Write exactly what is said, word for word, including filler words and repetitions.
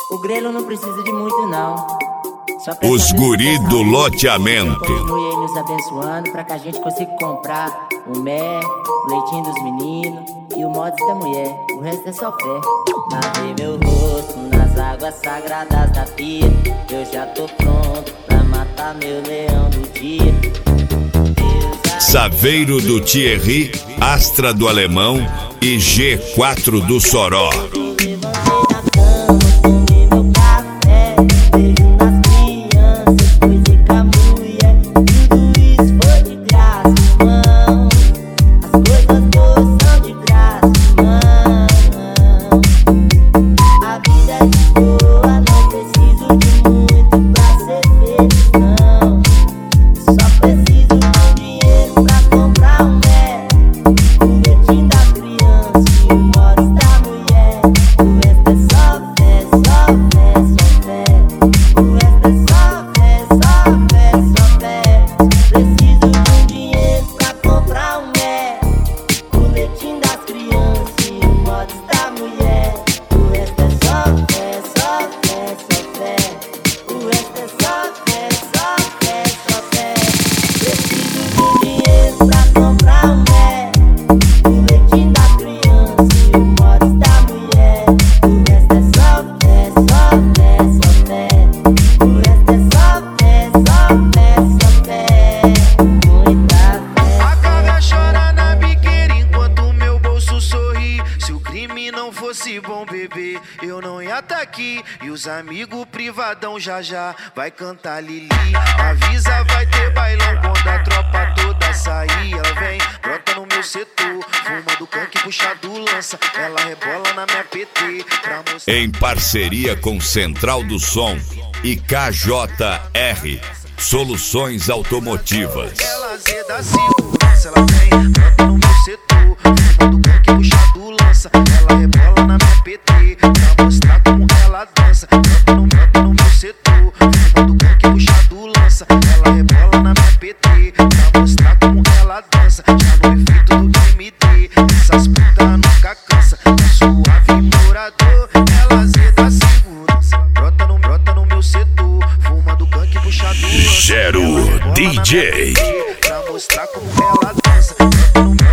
O grelo não precisa de muito não. Só Os guri do loteamento. Continue aí nos abençoando pra que a gente consiga comprar o mé, o leitinho dos meninos e o mods da mulher. O resto é só fé. Lavei meu rosto nas águas sagradas da pia. Eu já tô pronto pra matar meu leão do dia. Saveiro do Thierry, Astra do Alemão e G quatro do Soró. Bom bebê, eu não ia tá aqui. E os amigos privadão já já vai cantar Lili. Avisa, vai ter bailão quando a tropa toda sair. Ela vem, brota no meu setor, fumando canque, puxado lança. Ela rebola na minha P T pra mostrar. Em parceria com Central do Som e K J R Soluções Automotivas. Ela zeda segurança, ela vem, brota no meu setor, fumando canque, puxado lança. Ela rebola na minha P T pra mostrar como ela dança. Brota no, brota no meu setor, fumando canque, puxado lança. Ela rebola na minha P T pra mostrar como ela dança. Já no efeito do M D, essas putas nunca cansa. Suave morador, ela zeda segurança. Brota no, brota no meu setor, fumando canque, puxado lança. Gero D J pra mostrar como ela dança.